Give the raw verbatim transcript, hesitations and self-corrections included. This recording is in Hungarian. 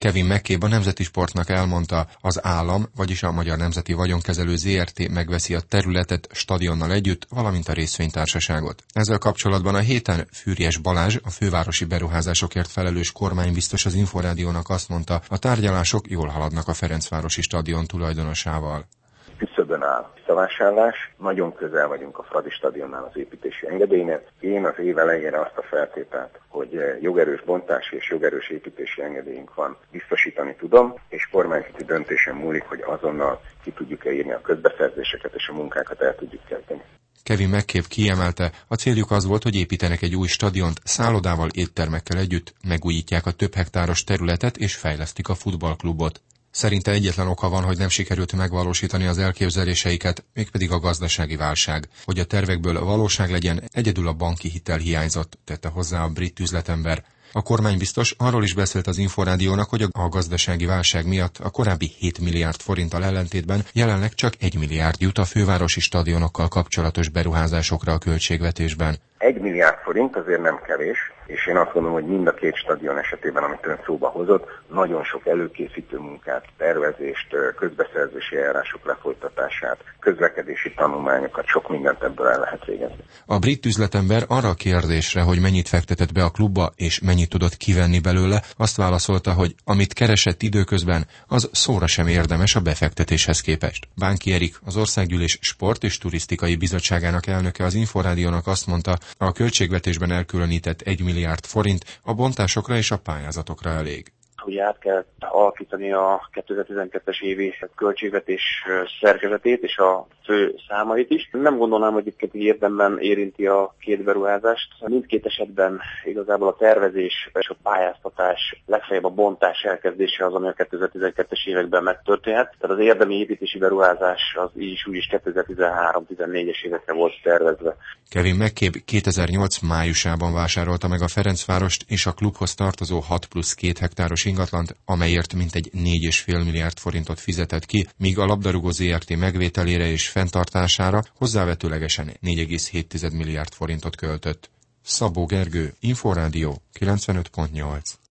Kevin McCabe a Nemzeti Sportnak elmondta, az állam, vagyis a Magyar Nemzeti Vagyonkezelő zé er té megveszi a területet stadionnal együtt, valamint a részvénytársaságot. Ezzel kapcsolatban a héten Füriyes Balázs, a fővárosi beruházásokért felelős kormánybiztos az Inforádiónak azt mondta, a tárgyalások jól haladnak a Ferencvárosi stadion tulajdonosával. Küszöbön áll visszavásárlás, nagyon közel vagyunk a Fradi stadionnál az építési engedélynél. Én az év elejére azt a feltételt, hogy jogerős bontási és jogerős építési engedélyünk van, biztosítani tudom, és kormányzati döntésen múlik, hogy azonnal ki tudjuk-e írni a közbeszerzéseket és a munkákat el tudjuk kezdeni. Kevin McCabe kiemelte, a céljuk az volt, hogy építenek egy új stadiont, szállodával, éttermekkel együtt, megújítják a több hektáros területet és fejlesztik a futballklubot. Szerinte egyetlen oka van, hogy nem sikerült megvalósítani az elképzeléseiket, mégpedig a gazdasági válság. Hogy a tervekből valóság legyen, egyedül a banki hitel hiányzott, tette hozzá a brit üzletember. A kormánybiztos arról is beszélt az Inforádiónak, hogy a gazdasági válság miatt a korábbi hét milliárd forinttal ellentétben jelenleg csak egy milliárd jut a fővárosi stadionokkal kapcsolatos beruházásokra a költségvetésben. Egy milliárd forint azért nem kevés, és én azt gondolom, hogy mind a két stadion esetében, amit ön szóba hozott, nagyon sok előkészítő munkát, tervezést, közbeszerzési eljárások lefolytatását, közlekedési tanulmányokat, sok mindent ebből el lehet végezni. A brit üzletember arra a kérdésre, hogy mennyit fektetett be a klubba, és mennyit tudott kivenni belőle, azt válaszolta, hogy amit keresett időközben, az szóra sem érdemes a befektetéshez képest. Bánki Erik, az Országgyűlés Sport és Turisztikai Bizottságának elnöke az Inforádiónak azt mondta, a költségvetésben elkülönített egy milliárd forint a bontásokra és a pályázatokra elég. Ugye át kell alakítani a kétezer-tizenkettes évi költségvetés szerkezetét és a fő számait is. Nem gondolnám, hogy itt érdemben érinti a két beruházást. Mindkét esetben igazából a tervezés és a pályáztatás, legfeljebb a bontás elkezdése az, ami a kétezer-tizenkettes években megtörténhet. Tehát az érdemi építési beruházás az így is úgy is kétezer-tizenhárom-tizennégyes évekre volt tervezve. Kevin McCabe kétezer-nyolc májusában vásárolta meg a Ferencvárost és a klubhoz tartozó hat plusz két hektáros ingatlant, amelyért mintegy négy egész öt milliárd forintot fizetett ki, míg a Labdarúgó zé er té megvételére és fenntartására hozzávetőlegesen négy egész hét milliárd forintot költött. Szabó Gergő, Inforádió kilencvenöt pont nyolc.